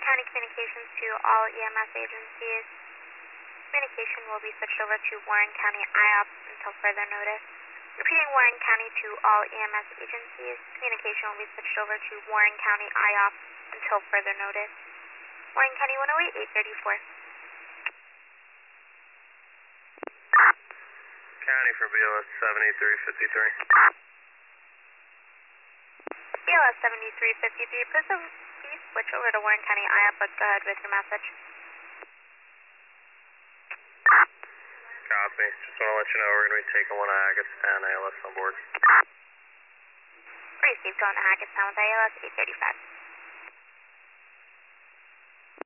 County Communications to all EMS agencies. Communication will be switched over to Warren County IOPS until further notice. Repeating, Warren County to all EMS agencies. Communication will be switched over to Warren County IOPS until further notice. Warren County 108, 834. County for BLS 7353. BLS 7353, please switch over to Warren County IOPS. Let's go ahead with your message. Copy. Just want to let you know we're going to be taking one Hackettstown ALS on board. Received on Hackettstown with ALS 835.